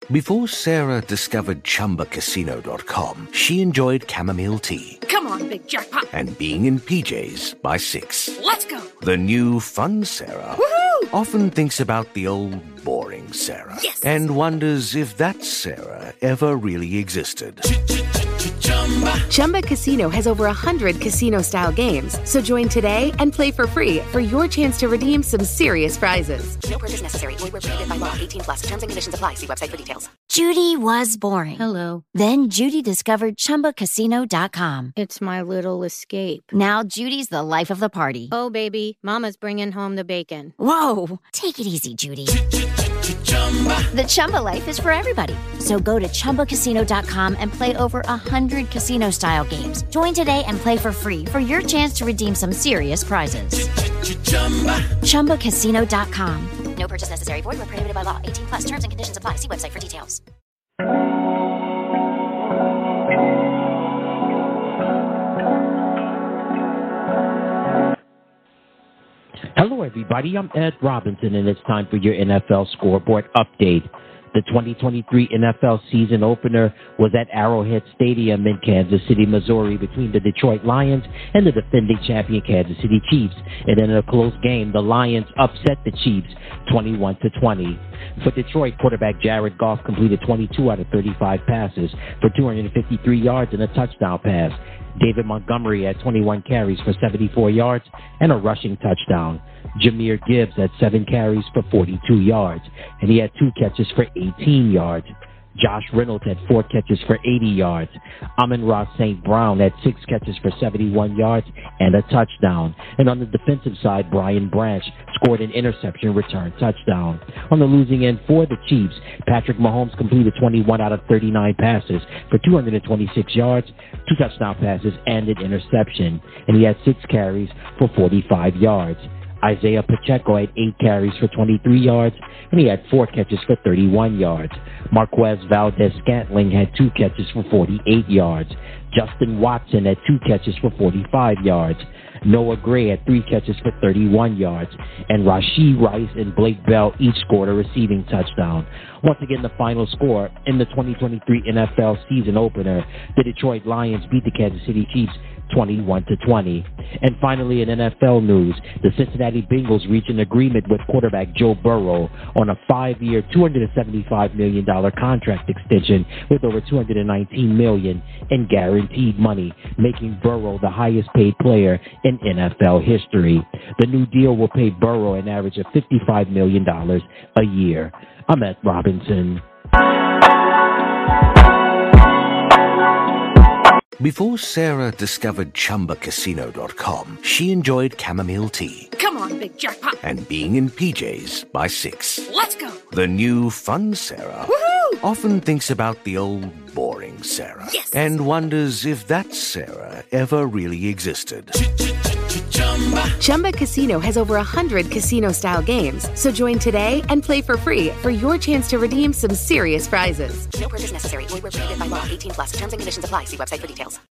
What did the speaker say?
Before Sarah discovered ChumbaCasino.com, she enjoyed chamomile tea. Come on, big jackpot. And being in PJs by 6. Let's go. The new fun Sarah often thinks about the old boring Sarah. Yes. And wonders if that Sarah ever really existed. Chumba Casino has over 100 casino-style games. So join today and play for free for your chance to redeem some serious prizes. No purchase necessary. Void where prohibited by law. 18+. Terms and conditions apply. See website for details. Judy was boring. Hello. Then Judy discovered ChumbaCasino.com. It's my little escape. Now Judy's the life of the party. Oh, baby, mama's bringing home the bacon. Whoa, take it easy, Judy. The Chumba life is for everybody. So go to ChumbaCasino.com and play over 100 casino-style games. Join today and play for free for your chance to redeem some serious prizes. ChumbaCasino.com. No purchase necessary. Void where prohibited by law. 18+. Terms and conditions apply. See website for details. Hello, everybody. I'm Ed Robinson, and it's time for your NFL scoreboard update. The 2023 NFL season opener was at Arrowhead Stadium in Kansas City, Missouri, between the Detroit Lions and the defending champion Kansas City Chiefs. And in a close game, the Lions upset the Chiefs 21-20. For Detroit, quarterback Jared Goff completed 22 out of 35 passes for 253 yards and a touchdown pass. David Montgomery had 21 carries for 74 yards and a rushing touchdown. Jahmyr Gibbs had 7 carries for 42 yards, and he had 2 catches for 18 yards. Josh Reynolds had 4 catches for 80 yards. Amon-Ra St. Brown had 6 catches for 71 yards and a touchdown. And on the defensive side, Brian Branch scored an interception return touchdown. On the losing end for the Chiefs, Patrick Mahomes completed 21 out of 39 passes for 226 yards, 2 touchdown passes, and an interception. And he had 6 carries for 45 yards. Isaiah Pacheco had 8 carries for 23 yards, and he had 4 catches for 31 yards. Marquez Valdez-Scantling had 2 catches for 48 yards. Justin Watson had 2 catches for 45 yards. Noah Gray had 3 catches for 31 yards. And Rashee Rice and Blake Bell each scored a receiving touchdown. Once again, the final score in the 2023 NFL season opener, the Detroit Lions beat the Kansas City Chiefs 21-20. And finally, in NFL news, the Cincinnati Bengals reached an agreement with quarterback Joe Burrow on a 5-year, $275 million contract extension with over $219 million in guaranteed money, making Burrow the highest-paid player in NFL history. The new deal will pay Burrow an average of $55 million a year. I'm Ed Robinson. Before Sarah discovered ChumbaCasino.com, she enjoyed chamomile tea. Come on, big jackpot. And being in PJs by 6. Let's go. The new fun Sarah often thinks about the old boring Sarah. Yes. And wonders if that Sarah ever really existed. Chumba Casino has over 100 casino-style games. So join today and play for free for your chance to redeem some serious prizes. No purchase necessary. Void where prohibited by law. 18+. Terms and conditions apply. See website for details.